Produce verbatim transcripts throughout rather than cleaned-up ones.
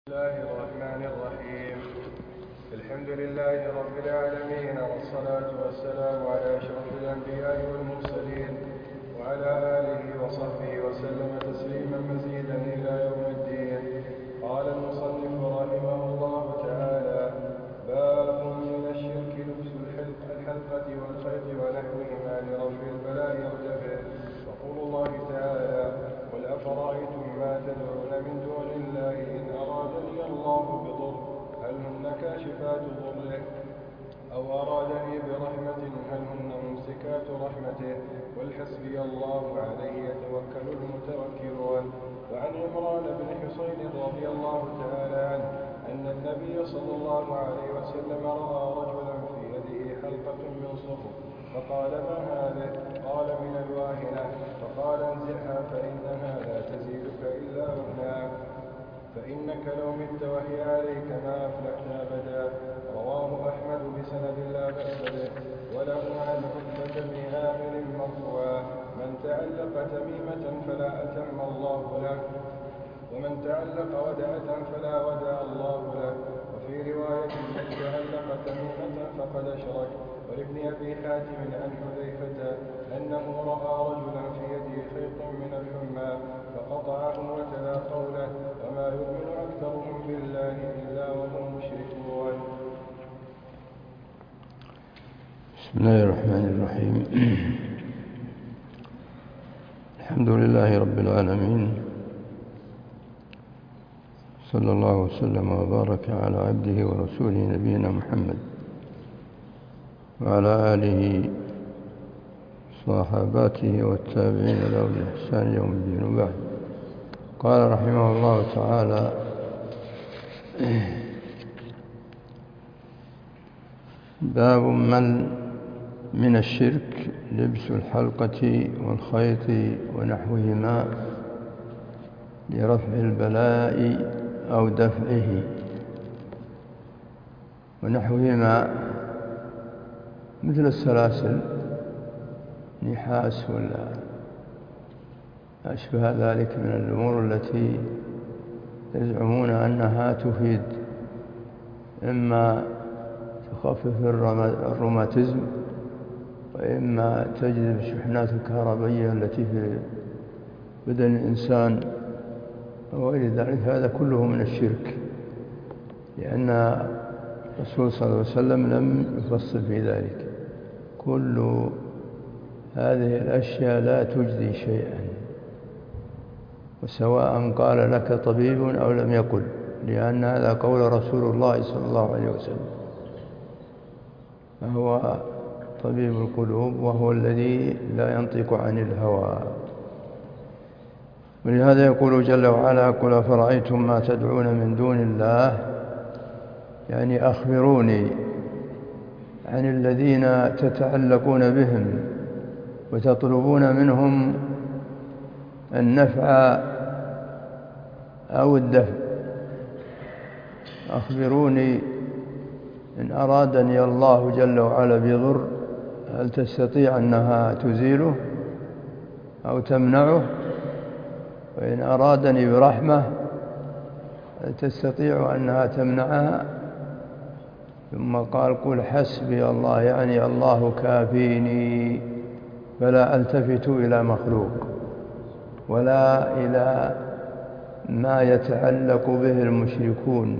بسم الله الرحمن الرحيم. الحمد لله رب العالمين، والصلاة والسلام على أشرف الأنبياء والمرسلين وعلى آله وصحبه وسلم تسليما مزيدا إلى يوم الدين. قال المصنف رحمه الله تعالى: باب من الشرك لبس الحلقة والخيط ونحوهما لرفع البلاء أو دفعه. يقول الله تعالى: قل أفرأيتم ما تدعون من دون الله إن أرادني الله بضر هل هن كاشفات ضره أو أرادني برحمة هل هن ممسكات رحمته قل حسبي الله عليه يتوكل المتوكلون. وعن عمران بن حصين رضي الله تعالى عنه أن النبي صلى الله عليه وسلم رأى رجلا في يده حلقة من صفر فقال: ما هذه؟ قال: من الواهنة. فقال: انزعها فإنها لا تزيدك إلا وهنا، فإنك لو مت وهي عليك ما أفلحت أبدا. رواه أحمد بسند لا بأس به. وله عن عتبة بن عامر مرفوعا: من تعلق تميمة فلا أتم الله له، ومن تعلق ودعة فلا ودع الله له. وفي رواية: من تعلق تميمة فقد أشرك. ولابن أبي حاتم عن حذيفة أنه رأى رجلا في يده خيط من الحمى فقطعه وتلا قوله: وما يؤمن أكثرهم بالله إلا وهم مشركون. بسم الله الرحمن الرحيم. الحمد لله رب العالمين، صلى الله وسلم وبارك على عبده ورسوله نبينا محمد وعلى آله وصحاباته والتابعين له بإحسان يوم الدين. وبعد، قال رحمه الله تعالى: باب من من الشرك لبس الحلقة والخيط ونحوهما لرفع البلاء أو دفعه. ونحوهما مثل السلاسل، نحاس ولا أشبه ذلك من الأمور التي يزعمون أنها تفيد، إما تخفف الروماتيزم وإما تجذب الشحنات الكهربائية التي في بدن الإنسان وغير ذلك. هذا كله من الشرك، لأن الرسول صلى الله عليه وسلم لم يفصل في ذلك. كل هذه الأشياء لا تجدي شيئا، وسواء قال لك طبيب أو لم يقل، لأن هذا قول رسول الله صلى الله عليه وسلم، فهو طبيب القلوب وهو الذي لا ينطق عن الهوى. ولهذا يقول جل وعلا: قل أفرأيتم ما تدعون من دون الله، يعني أخبروني عن الذين تتعلقون بهم وتطلبون منهم النفع أو الدفع. أخبروني إن أرادني الله جل وعلا بضر هل تستطيع أنها تزيله أو تمنعه؟ وإن أرادني برحمة هل تستطيع أنها تمنعها؟ ثم قال: قل حسبي الله، يعني الله كافيني، فلا ألتفت إلى مخلوق ولا إلى ما يتعلق به المشركون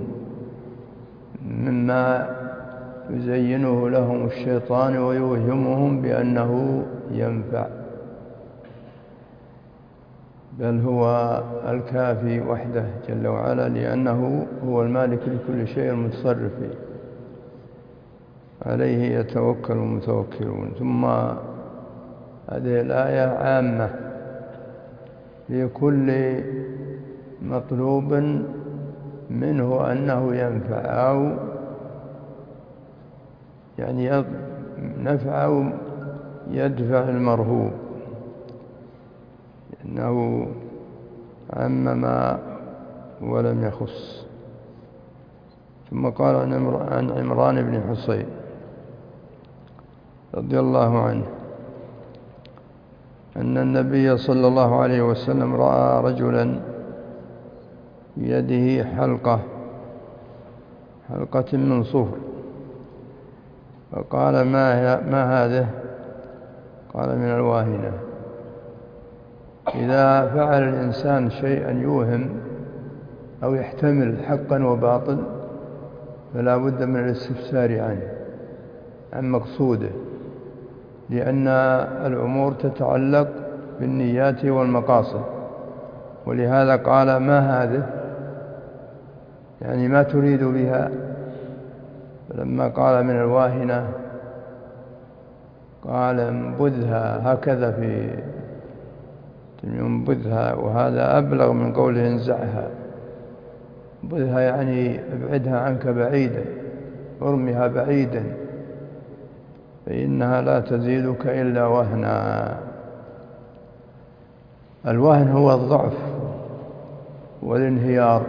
مما يزينه لهم الشيطان ويوهمهم بأنه ينفع، بل هو الكافي وحده جل وعلا، لأنه هو المالك لكل شيء المتصرف فيه، عليه يتوكل المتوكلون. ثم هذه الآية عامة لكل مطلوب منه أنه ينفع أو يعني نفع أو يدفع المرهوب، إنه عمم ولم يخص. ثم قال عن عمران بن حصين رضي الله عنه أن النبي صلى الله عليه وسلم رأى رجلا بيده حلقة حلقة من صفر. فقال ما, ما هذه؟ قال من الواهنة. إذا فعل الإنسان شيئا يوهم أو يحتمل حقا وباطل فلا بد من الاستفسار عنه، عن مقصوده، لأن الأمور تتعلق بالنيات والمقاصد. ولهذا قال ما هذه، يعني ما تريد بها. فلما قال من الواهنة قال انبذها، هكذا في انبذها، وهذا أبلغ من قوله انزعها. انبذها يعني ابعدها عنك بعيدا، ارمها بعيدا، فإنها لا تزيدك إلا وهنا. الوهن هو الضعف والانهيار،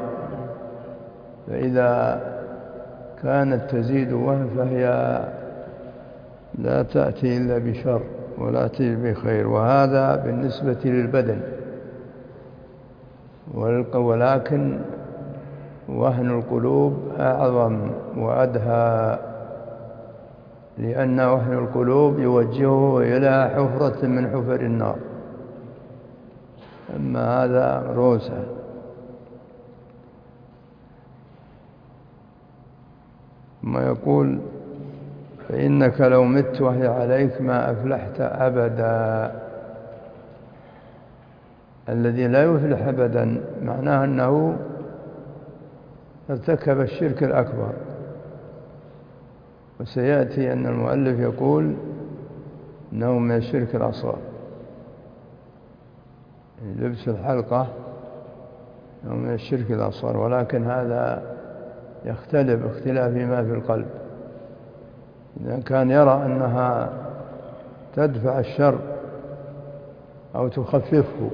فإذا كانت تزيد وهن فهي لا تأتي إلا بشر ولا تأتي بخير. وهذا بالنسبة للبدن، ولكن وهن القلوب أعظم وأدهى، لأن وهن القلوب يوجهه إلى حفرة من حفر النار، أما هذا روسة. ثم يقول فإنك لو مت وهي عليك ما أفلحت أبدا. الذي لا يفلح أبدا معناه أنه ارتكب الشرك الأكبر. وسيأتي أن المؤلف يقول إنه من الشرك الأصغر، لبس الحلقة إنه من الشرك الأصغر، ولكن هذا يختلف اختلاف ما في القلب. إذا كان يرى أنها تدفع الشر أو تخففه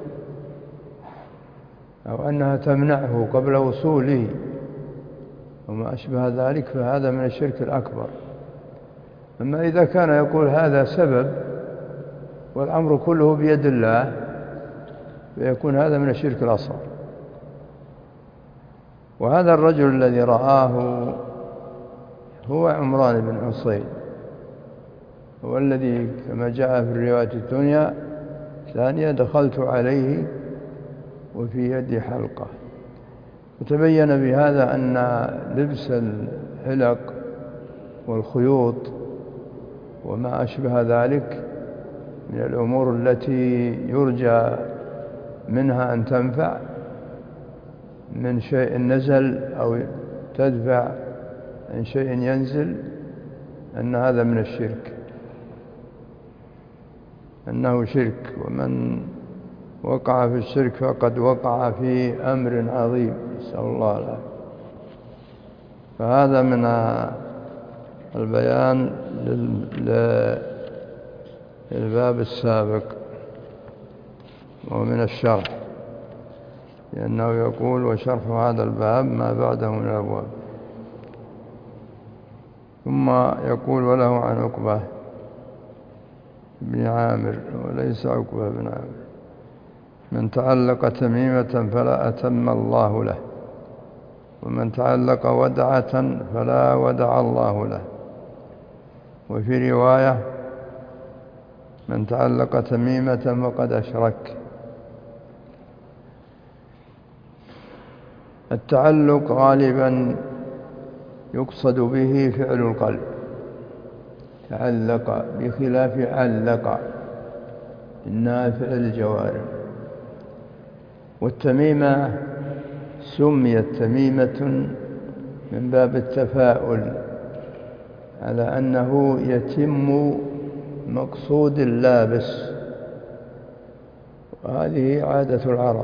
أو أنها تمنعه قبل وصوله وما أشبه ذلك فهذا من الشرك الأكبر. أما إذا كان يقول هذا سبب والأمر كله بيد الله فيكون هذا من الشرك الأصغر. وهذا الرجل الذي رآه هو عمران بن حصين، هو الذي كما جاء في الرواية الدنيا ثانية دخلت عليه وفي يدي حلقة. وتبين بهذا أن لبس الحلق والخيوط وما أشبه ذلك من الأمور التي يرجى منها أن تنفع من شيء نزل أو تدفع عن شيء ينزل، أن هذا من الشرك، أنه شرك. ومن وقع في الشرك فقد وقع في أمر عظيم، نسأل الله العافية. فهذا من البيان للباب السابق ومن الشرح، لأنه يقول وشرح هذا الباب ما بعده من الأبواب. ثم يقول وله عن عقبة بن عامر، وليس عقبة بن عامر، من تعلق تميمة فلا أتم الله له، ومن تعلق ودعة فلا ودع الله له. وفي رواية من تعلق تميمة فقد أشرك. التعلق غالبا يقصد به فعل القلب، تعلق، بخلاف علق إنها فعل الجوارح. والتميمة سميت تميمة من باب التفاؤل على أنه يتم مقصود اللابس، وهذه عادة العرب،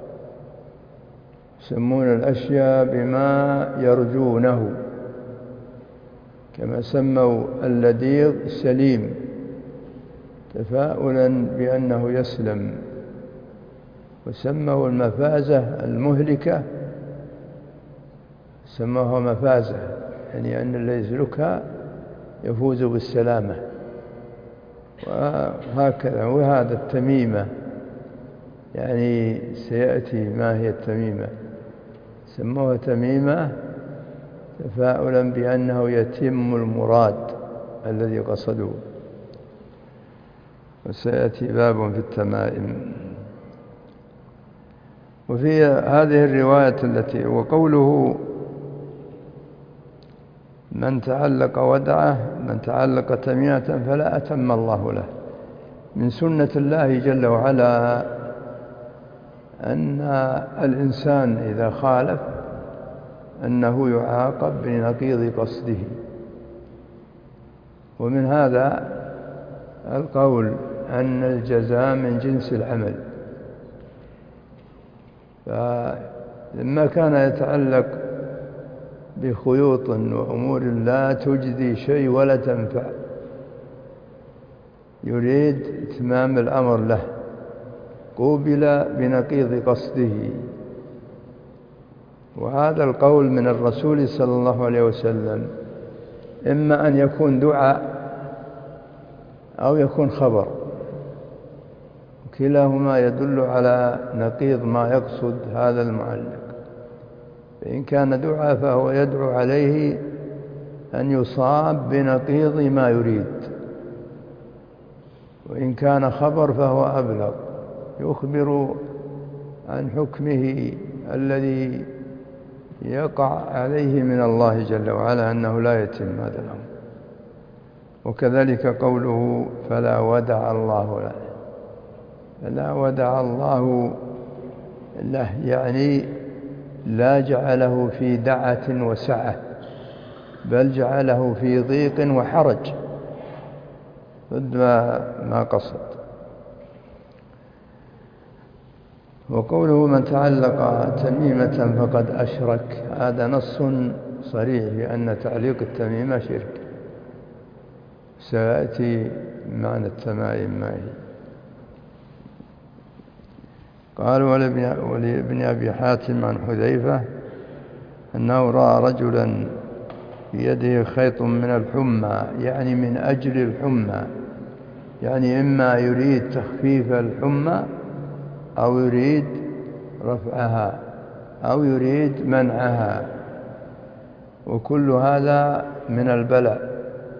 يسمون الأشياء بما يرجونه، كما سموا اللديغ سليم تفاؤلا بأنه يسلم، وسموا المفازة المهلكة سموها مفازة، يعني أن الذي يسلكها يفوز بالسلامة. وهكذا. وهذا التميمة يعني سيأتي ما هي التميمة، سموها تميمة تفاؤلا بأنه يتم المراد الذي قصدوه. وسيأتي باب في التمائم. وفي هذه الرواية التي وقوله من تعلق ودعه من تعلق تميمة فلا أتم الله له، من سنة الله جل وعلا أن الإنسان إذا خالف أنه يعاقب بنقيض قصده. ومن هذا القول أن الجزاء من جنس العمل، فلما كان يتعلق بخيوط وأمور لا تجدي شيء ولا تنفع يريد إتمام الأمر له قوبل بنقيض قصده. وهذا القول من الرسول صلى الله عليه وسلم إما أن يكون دعاء أو يكون خبر، كلاهما يدل على نقيض ما يقصد هذا المعلق. فإن كان دعاء فهو يدعو عليه أن يصاب بنقيض ما يريد، وإن كان خبر فهو أبلغ، يخبر عن حكمه الذي يقع عليه من الله جل وعلا أنه لا يتم هذا الأمر. وكذلك قوله فلا ودع الله له، فلا ودع الله له يعني لا جعله في دعة وسعة، بل جعله في ضيق وحرج ضد ما قصد. وقوله من تعلق تميمة فقد أشرك، هذا نص صريح بأن تعليق التميمة شرك، سيأتي معنى التمائم ما هي. قال ولابن أبي حاتم عن حذيفة أنه رأى رجلا بيده خيط من الحمى، يعني من أجل الحمى، يعني إما يريد تخفيف الحمى أو يريد رفعها أو يريد منعها، وكل هذا من البلاء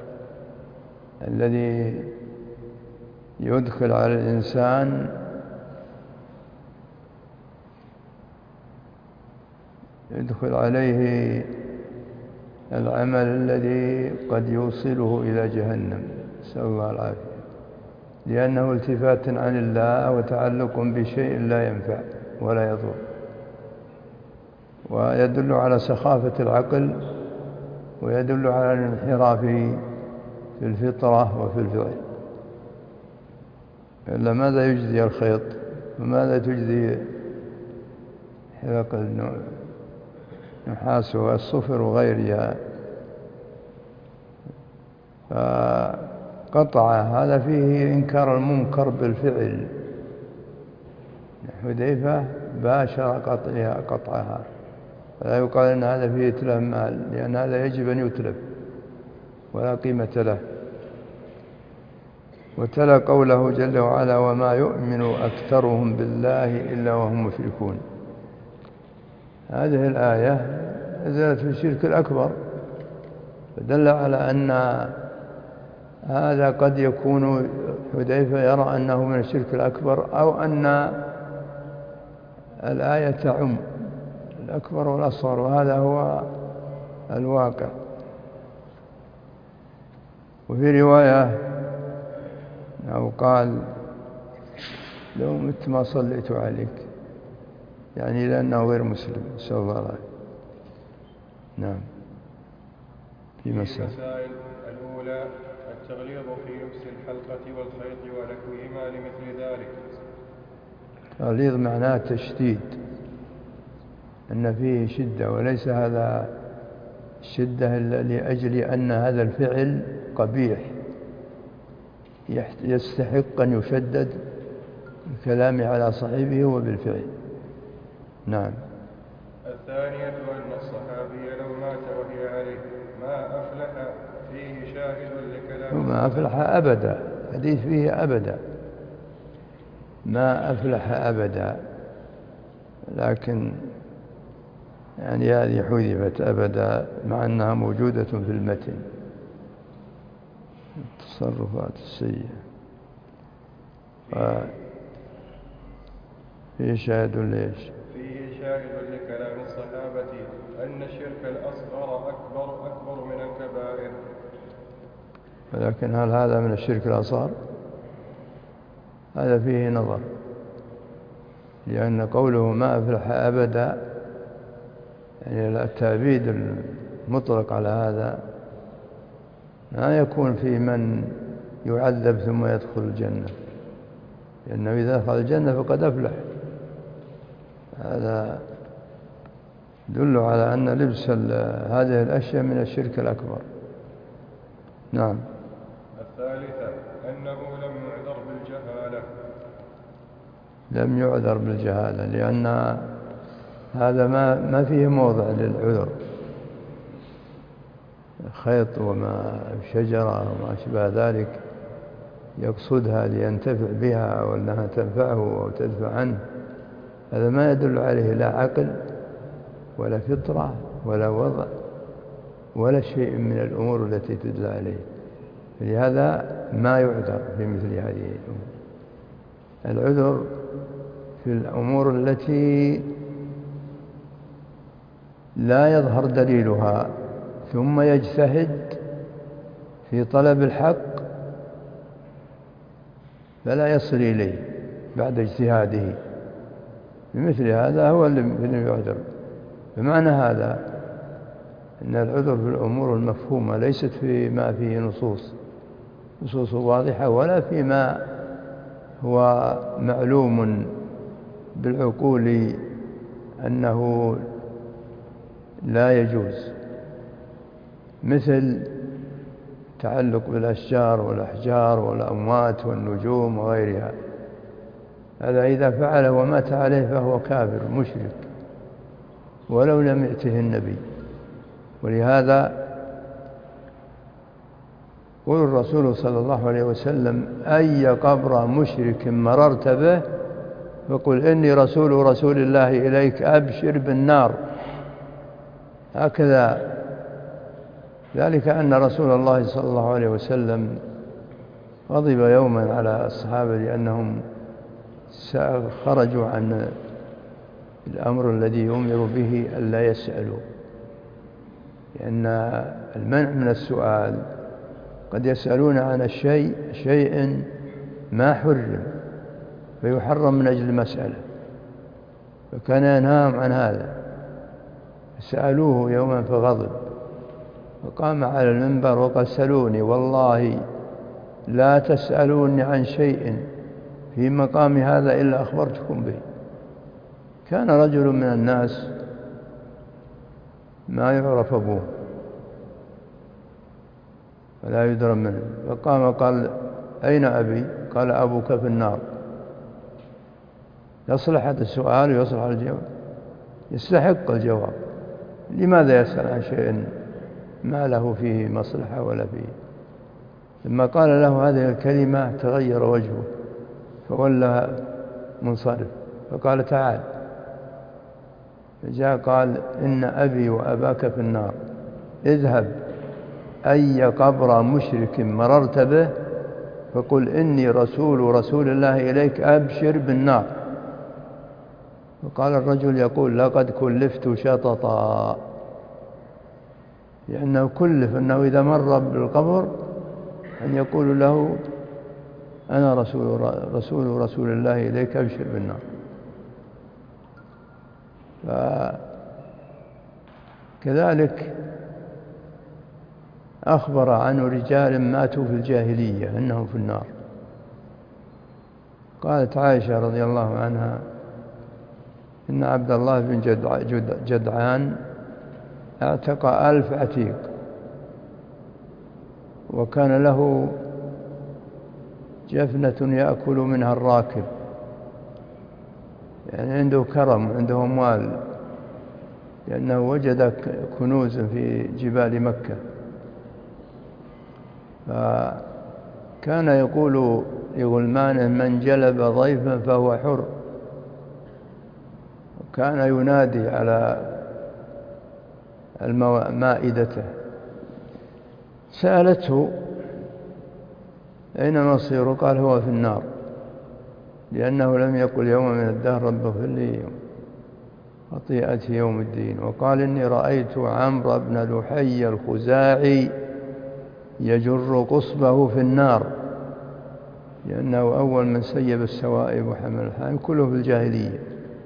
الذي يدخل على الإنسان يدخل عليه العمل الذي قد يوصله إلى جهنم، نسأل الله العافية، لأنه التفات عن الله وتعلق بشيء لا ينفع ولا يضر، ويدل على سخافة العقل، ويدل على الانحراف في الفطرة وفي الفعل. إلا ماذا يجزي الخيط وماذا تجزي حلق النحاس والصفر وغيرها؟ فقطع هذا فيه إنكار المنكر بالفعل. حذيفة باشر قطعها قطعها، فلا يقال أن هذا فيه تلف مال، لأن هذا يجب أن يتلف ولا قيمة له. وتلا قوله جل وعلا وما يؤمن أكثرهم بالله إلا وهم مشركون. هذه الآية نزلت في الشرك الأكبر، فدل على أن هذا قد يكون حذيفة يرى أنه من الشرك الأكبر، أو أن الآية تعم الأكبر والأصغر، وهذا هو الواقع. وفي رواية أو قال لو مت ما صليت عليك، يعني لأنه غير مسلم، نسأل الله العافية. نعم. في مسائل الأولى التغليظ في لبس الحلقة والخيط ونحوهما لمثل ذلك. تغليظ معناه تشديد، أن فيه شدة، وليس هذا الشدة لأجل أن هذا الفعل قبيح يستحق أن يشدد الكلام على صاحبه وبالفعل. نعم. الثانية أن الصحابي لو مات وهي عليه ما أفلح فيه شاهد لكلام ما أفلح أبدا، حديث فيه أبدا، ما أفلح أبدا، لكن يعني هذه حذفت أبدا مع أنها موجودة في المتن. التصرفات السيئة. فيه شاهد ليش؟ فيه شاهد لكلام الصحابة أن الشرك الأصغر أكبر أكبر من الكبائر. ولكن هل هذا من الشرك الأصغر؟ هذا فيه نظر، لأن قوله ما أفلح أبدا يعني التأبيد المطلق على هذا ما يكون في من يعذب ثم يدخل الجنة، لأنه إذا دخل الجنة فقد أفلح. هذا يدل على أن لبس هذه الأشياء من الشرك الأكبر. نعم. الثالثة أنه لم يعذر بالجهالة. لم يعذر بالجهالة لأن هذا ما ما فيه موضع للعذر. خيط وما شجرة وما أشبه ذلك يقصدها لينتفع بها أو أنها تنفعه أو تدفع عنه، هذا ما يدل عليه لا عقل ولا فطرة ولا وضع ولا شيء من الأمور التي تدل عليه، لهذا ما يعذر في مثل هذه الأمور. العذر في الأمور التي لا يظهر دليلها ثم يجتهد في طلب الحق فلا يصل إليه بعد اجتهاده، بمثل هذا هو الذي يعذر. بمعنى هذا أن العذر في الأمور المفهومة ليست فيما فيه نصوص نصوص واضحة، ولا فيما هو معلوم بالعقول أنه لا يجوز، مثل تعلق بالأشجار والأحجار والأموات والنجوم وغيرها. هذا إذا فعله ومات عليه فهو كافر مشرك ولو لم يأته النبي. ولهذا قول الرسول صلى الله عليه وسلم أي قبر مشرك مررت به فقل إني رسول رسول الله إليك أبشر بالنار. هكذا، ذلك أن رسول الله صلى الله عليه وسلم غضب يوما على الصحابة لأنهم خرجوا عن الأمر الذي يؤمر به ألا يسألوا، لأن المنع من السؤال قد يسألون عن الشيء شيء ما حرم فيحرم من أجل المسألة، فكان ينهاهم عن هذا. سألوه يوما فغضب وقام على المنبر وقال سألوني والله لا تسألوني عن شيء في مقام هذا إلا أخبرتكم به. كان رجل من الناس ما يعرف أبوه ولا يدرى منه، فقام قال أين أبي؟ قال أبوك في النار. يصلح هذا السؤال ويصلح الجواب، يستحق الجواب. لماذا يسأل عن شيء ما له فيه مصلحة ولا فيه؟ لما قال له هذه الكلمة تغير وجهه فولى منصرف، فقال تعال. فجاء قال إن أبي وأباك في النار، اذهب أي قبر مشرك مررت به فقل إني رسول رسول الله إليك أبشر بالنار. فقال الرجل يقول لقد كلفت شططا، لأنه كلف أنه إذا مر بالقبر أن يقول له أنا رسول رسول رسول الله إليك أبشر بالنار. فكذلك أخبر عن رجال ماتوا في الجاهلية أنهم في النار. قالت عائشة رضي الله عنها إن عبد الله بن جدعان اعتق ألف عتيق، وكان له جفنة يأكل منها الراكب، يعني عنده كرم عنده أموال، لأنه وجد كنوز في جبال مكة. فكان يقول لغلمانه من جلب ضيفا فهو حر، وكان ينادي على مائدته. سألته أين مصيره؟ قال هو في النار، لأنه لم يقل يوم من الدهر رب اغفر لي خطيئتي يوم الدين. وقال إني رأيت عمرو بن لحي الخزاعي يجر قصبه في النار، لأنه أول من سيب السوائب وحمل الحام، كله في الجاهلية.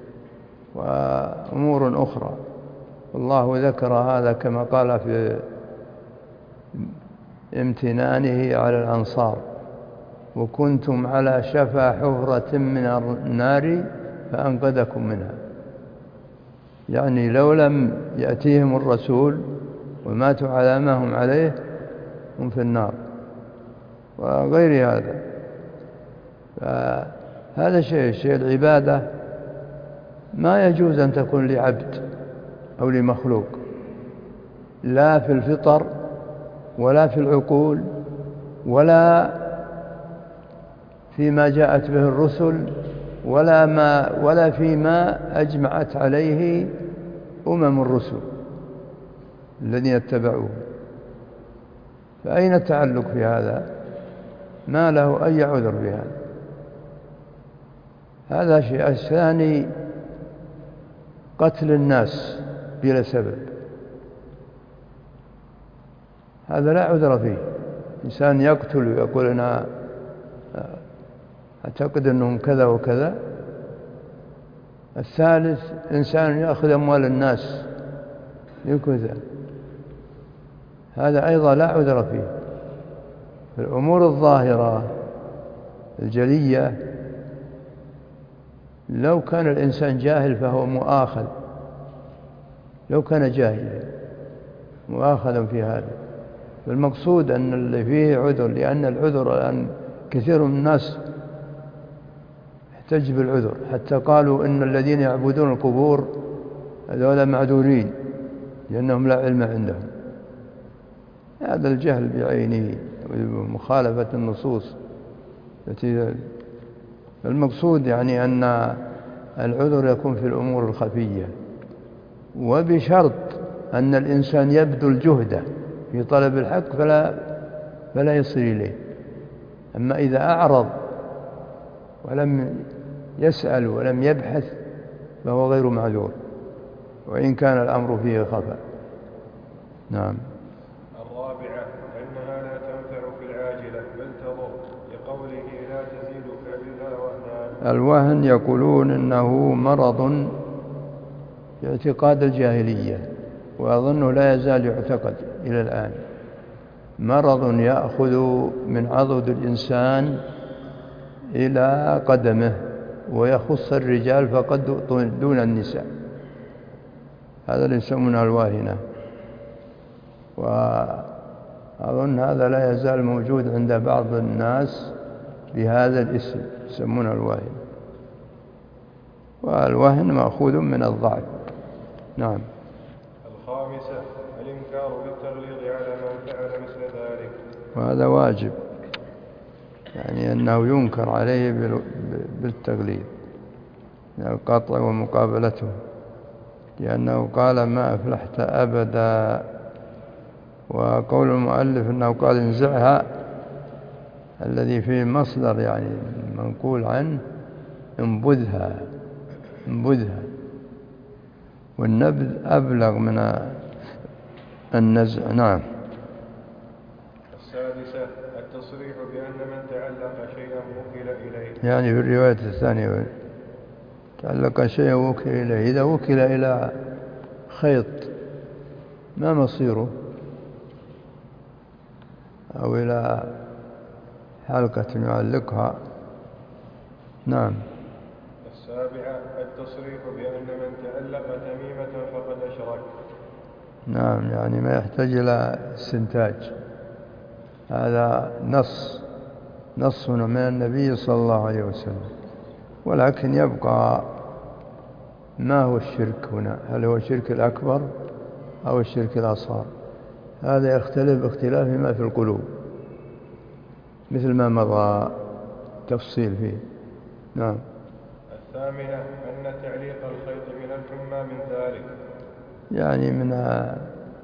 وأمور أخرى الله ذكر هذا كما قال في امتنانه على الأنصار: وكنتم على شفا حفرة من النار فأنقذكم منها. يعني لو لم يأتيهم الرسول وماتوا على ما هم عليه هم في النار. وغير هذا، فهذا شيء شيء العبادة ما يجوز أن تكون لعبد أو لمخلوق، لا في الفطر ولا في العقول ولا فيما جاءت به الرسل ولا ما ولا فيما أجمعت عليه أمم الرسل الذين اتبعوه. فأين التعلق في هذا؟ ما له أي عذر بهذا. هذا شيء. الثاني قتل الناس بلا سبب، هذا لا عذر فيه. إنسان يقتل ويقول أنا أعتقد أنهم كذا وكذا. الثالث إنسان يأخذ أموال الناس يكذا، هذا أيضا لا عذر فيه. في الأمور الظاهرة الجلية لو كان الإنسان جاهل فهو مؤاخذ، لو كان جاهلا مؤاخذا في هذا. فالمقصود أن اللي فيه عذر، لأن العذر الآن كثير من الناس يحتج بالعذر، حتى قالوا إن الذين يعبدون القبور هذول معذورين لأنهم لا علم عندهم. هذا الجهل بعينه ومخالفة النصوص التي المقصود يعني أن العذر يكون في الأمور الخفية، وبشرط أن الإنسان يبذل جهده في طلب الحق فلا فلا يصل إليه. أما إذا أعرض ولم يسأل ولم يبحث فهو غير معذور، وإن كان الأمر فيه خفا. نعم. الرابعة أنها لا تنفع في العاجلة بل تضر، لقوله لا تزيدك إلا وهنا. الوهن يقولون إنه مرض في اعتقاد الجاهلية، وأظنه لا يزال يعتقد إلى الآن. مرض يأخذ من عضد الإنسان إلى قدمه، ويخص الرجال فقط دون النساء. هذا اللي يسمونه الواهنة، وأظن هذا لا يزال موجود عند بعض الناس بهذا الاسم، يسمونه الواهنة. والوهن مأخوذ من الضعف. نعم. الخامسة الإنكار بالتغليظ على من فعل مثل ذلك، وهذا واجب، يعني أنه ينكر عليه بالتغليظ، يعني القطع ومقابلته، لأنه قال ما أفلحت أبدا. وقول المؤلف أنه قال انزعها، الذي فيه مصدر يعني منقول عنه انبذها، انبذها. والنبذ أبلغ من النزع. نعم. السادسة التصريح بأن من تعلق شيئا وكل إليه، يعني في الرواية الثانية تعلق شيئا وكل إليه. إذا وكل إلى خيط ما مصيره، أو إلى حلقة يعلقها. نعم. السابعة التصريح بأن من تعلق تميمة فقد أشرك. نعم، يعني ما يحتاج إلى استنتاج، هذا نص نص من النبي صلى الله عليه وسلم. ولكن يبقى ما هو الشرك هنا؟ هل هو الشرك الأكبر أو الشرك الأصغر؟ هذا يختلف باختلاف ما في القلوب، مثل ما مضى تفصيل فيه. نعم. الثامنة أن تعليق الخيط من الحمى من ذلك، يعني من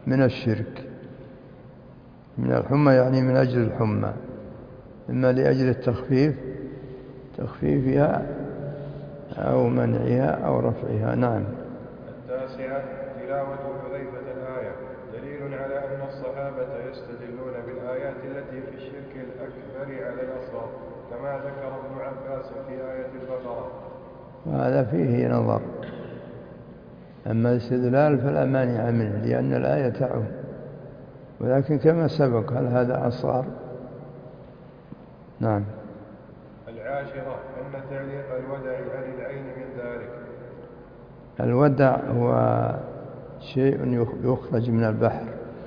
من الشرك. من الحمى يعني من أجل الحمى، إما لأجل التخفيف تخفيفها أو منعها أو رفعها. نعم. التاسعة تلاوة حذيفة الآية دليل على أن الصحابة يستدلون بالآيات التي في الشرك الأكبر على الأصغر، كما ذكر ابن عباس في آية البقرة. وهذا فيه نظر، أما الاستدلال فلا مانع منه لأن الآية تعم، ولكن كما سبق هل هذا أصغر؟ نعم. العاشرة أن تعليق الودع عن العين من ذلك. الودع هو شيء يخرج من البحر،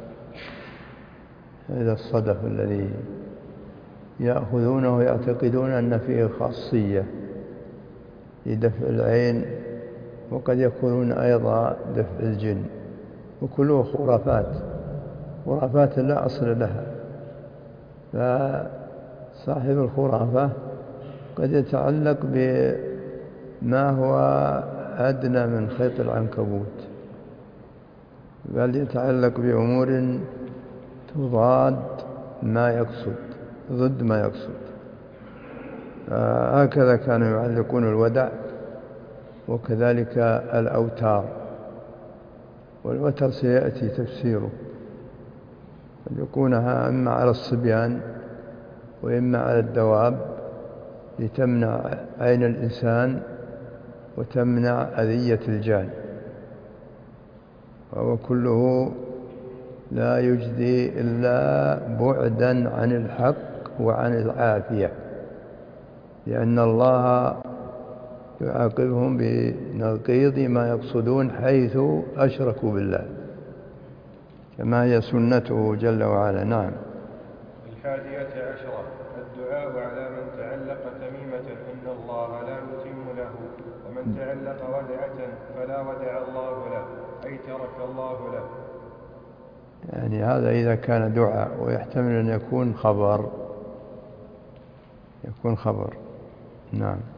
هذا الصدف الذي يأخذونه ويعتقدون أن فيه خاصية لدفع العين، وقد يكونون أيضا دفع الجن، وكله خرافات خرافات لا أصل لها. فصاحب الخرافة قد يتعلق بما هو أدنى من خيط العنكبوت، بل يتعلق بأمور تضاد ما يقصد، ضد ما يقصد. هكذا كانوا يعلقون الودع، وكذلك الأوتار، والوتر سيأتي تفسيره، قد يكونها إما على الصبيان وإما على الدواب لتمنع عين الإنسان وتمنع أذية الجان، وهو كله لا يجدي إلا بعدا عن الحق وعن العافية، لأن الله يعاقبهم بنقيض ما يقصدون حيث أشركوا بالله، كما هي سنته جل وعلا. نعم. الحادية عشرة الدعاء على من تعلق تميمة أن الله لا يتم له، ومن تعلق ودعة فلا ودع الله له، أي ترك الله له. يعني هذا إذا كان دعاء، ويحتمل أن يكون خبر، يكون خبر. نعم.